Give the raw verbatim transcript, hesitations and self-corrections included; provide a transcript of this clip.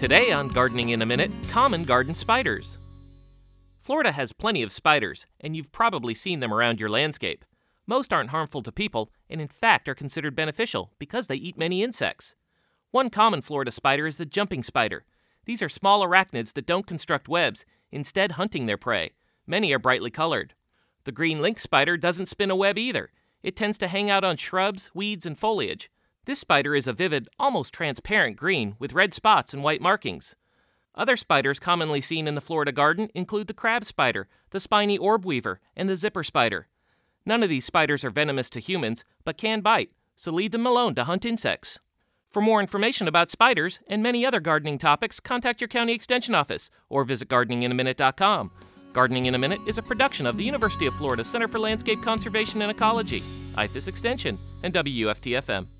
Today on Gardening in a Minute, common garden spiders. Florida has plenty of spiders, and you've probably seen them around your landscape. Most aren't harmful to people, and in fact are considered beneficial because they eat many insects. One common Florida spider is the jumping spider. These are small arachnids that don't construct webs, instead hunting their prey. Many are brightly colored. The green lynx spider doesn't spin a web either. It tends to hang out on shrubs, weeds, and foliage. This spider is a vivid, almost transparent green with red spots and white markings. Other spiders commonly seen in the Florida garden include the crab spider, the spiny orb weaver, and the zipper spider. None of these spiders are venomous to humans, but can bite, so leave them alone to hunt insects. For more information about spiders and many other gardening topics, contact your county extension office or visit gardening in a minute dot com. Gardening in a Minute is a production of the University of Florida Center for Landscape Conservation and Ecology, I F A S Extension, and W U F T F M.